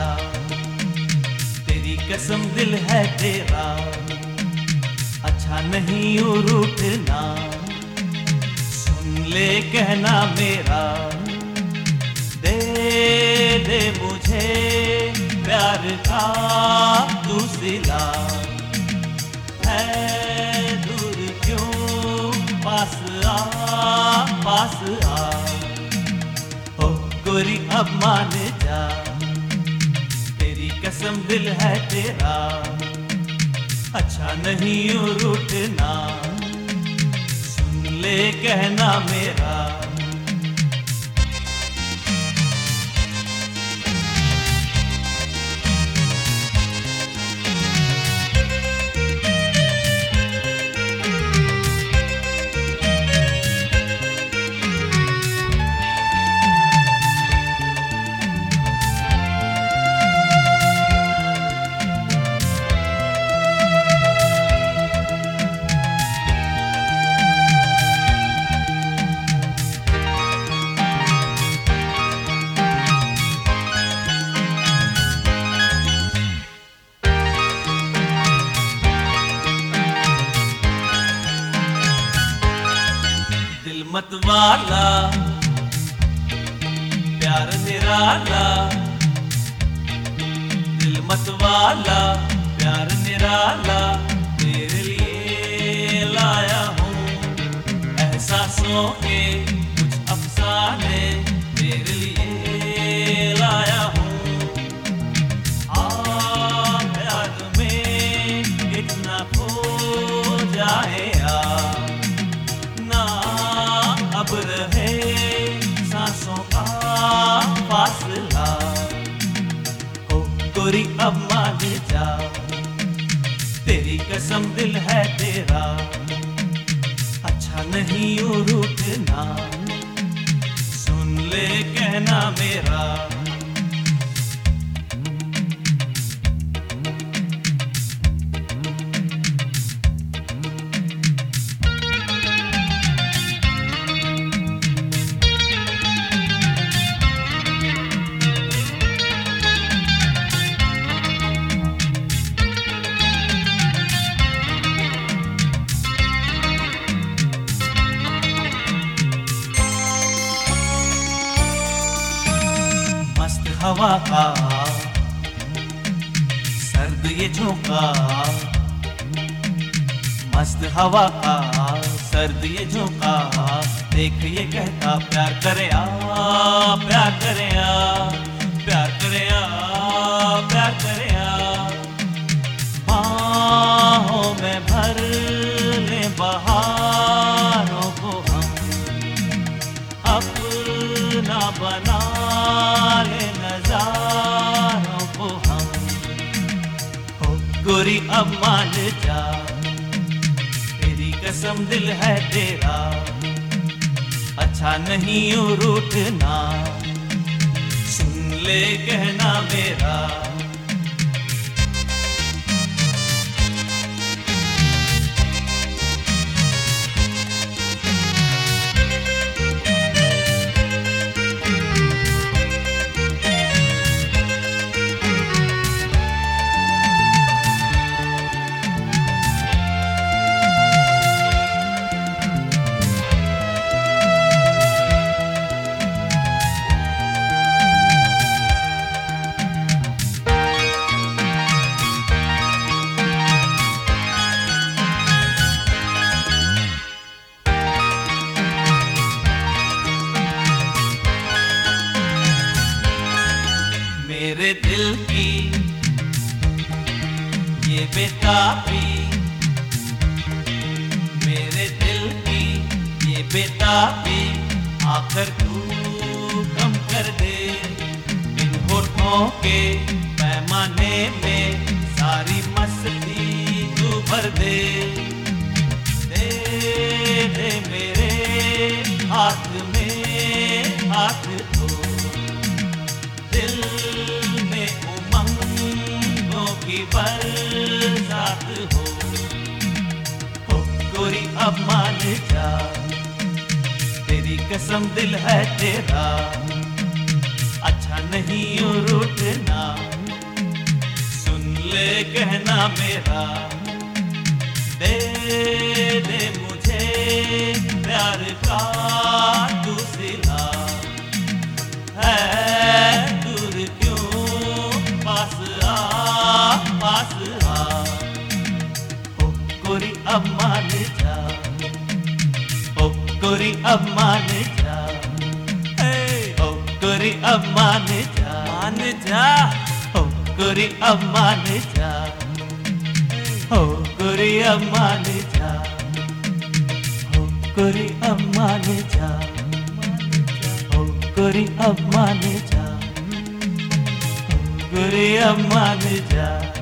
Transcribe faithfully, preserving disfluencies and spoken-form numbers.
जा, तेरी कसम दिल है तेरा, अच्छा नहीं यूं रूठना, सुन ले कहना मेरा, दे दे मुझे प्यार का तू सिला, है दूर क्यों पास आ पास आ, ओ गोरी अब मान जा, तेरी कसम दिल है तेरा, अच्छा नहीं यूं रूठना, सुन ले कहना मेरा। मत वाला प्यार निराला, दिल मत वाला प्यार निराला, तेरे लिए लाया हूँ एहसासों के कुछ अफसाने, तेरे लिए लाया हूँ, आ प्यार में कितना खो जाए अब रहे सांसों का फासला, ओ गोरी अब मान जा, तेरी कसम दिल है तेरा, अच्छा नहीं यूं रूठना, सुन ले कहना मेरा। हवा का सर्द ये झोंका, मस्त हवा का सर्द ये झोंका, देख ये कहता प्यार करे आ प्यार करे आ प्यार करे आ प्यार करे आ, बाहों में भर ले बहारों को हम, अपना बना ले नजारों को हम, हो गोरी अब मान जा, तेरी कसम दिल है तेरा, अच्छा नहीं यूं रूठना, सुन ले कहना मेरा। मेरे दिल की ये बेताबी, मेरे दिल की ये बेताबी, आकर तू कम कर दे, इन होठों के पैमाने में सारी मस्ती तू भर दे, दे दे मेरे हाथ में हाथ तो, दिल में उमंगों की बरसात हो, हो गोरी अब मान जा, तेरी कसम दिल है तेरा, अच्छा नहीं यूं रूठना। कहना मेरा, दे दे मुझे प्यार का तू सिला, है दूर क्यों पास आ पास आ, ओ गोरी अब मान जा, ओ गोरी अब मान जा, ओ गोरी अब मान जा, मान जा, ओ गोरी अब मान जा, ओ गोरी अब मान जा, ओ गोरी अब मान जा, ओ गोरी अब मान जा, ओ गोरी अब मान जा।